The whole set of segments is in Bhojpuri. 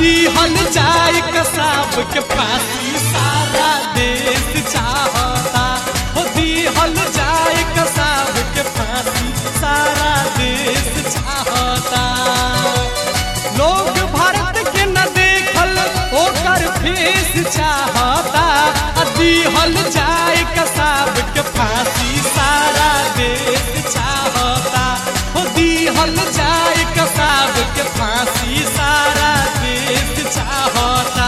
दिहल जाए कसाब के फांसी सारा देश चाहता। हो दिहल जाए कसाब के फांसी सारा देश चाहता। लोग भारत के न देखल ओकर फेस चाहता। दिहल जाए कसाब के फांसी सारा देश चाहता। हो दिहल जाए कसाब के फांसी सारा देश चाहता।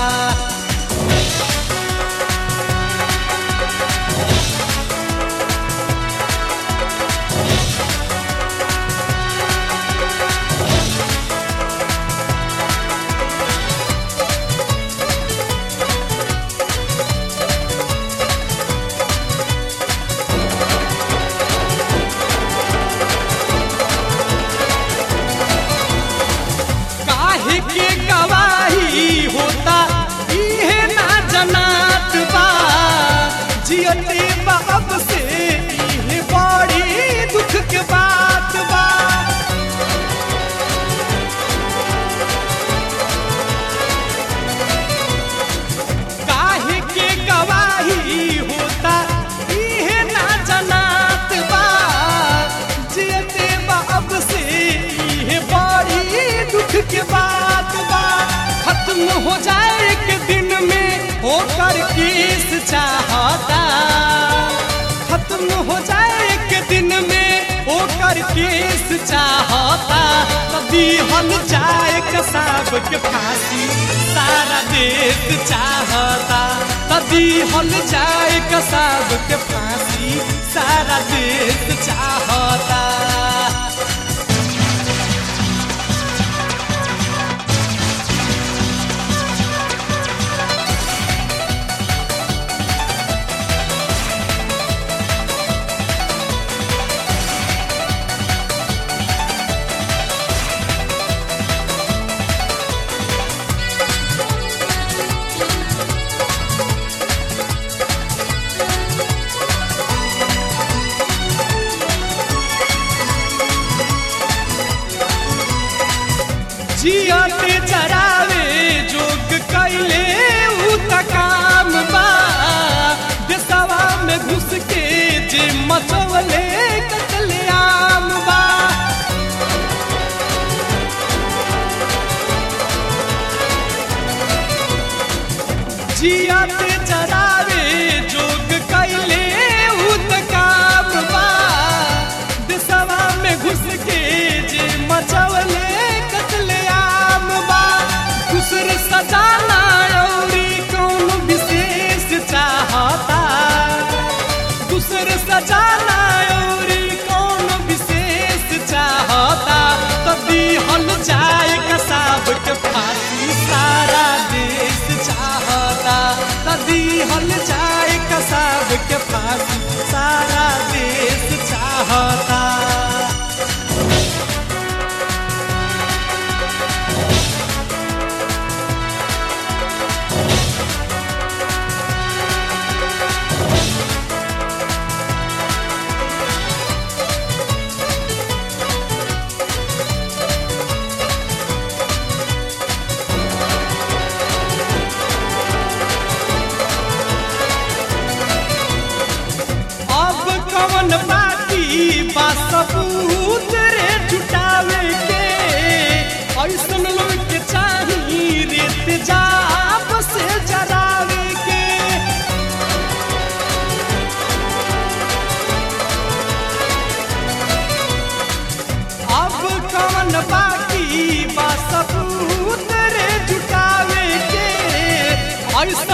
के गवाही होता इहे ना जनात बा। जियते बाप से इहे बड़ी दुख के बात बा। काहे के गवाही होता इहे ना जनात बा। जियते बाप से इहे बड़ी दुख के बात बा। खत्म हो जाए एक दिन में होकर केस चाहता। खत्म हो जाए एक दिन में होकर केस चाहता। दिहल जाए कसाब के फांसी सारा देश चाहता। दिहल जाए कसाब के फांसी सारा देश चाहता। जियते जरावे जोग कैले उ त काम बा। देशवा में घुस के जे मचवले कत्लेआम बा। जियते जरावे जोग कैले उ त काम बा। देशवा में घुस के जे मचवले दूसर सजाना औरी कौन विशेष चाहता। दूसर सजाना औरी कौन विशेष चाहता। तो दिहल जाए कसाब के फांसी सारा देश चाहता। तो दिहल जाए कसाब के फांसी सारा देश चाहता। कौन बाकी बा सबूत रे जुटावे के। ऐसन लोग के चाही रेत जाप से जरावे के। अब कौन बाकी बा सबूत रे जुटावे के। ऐसन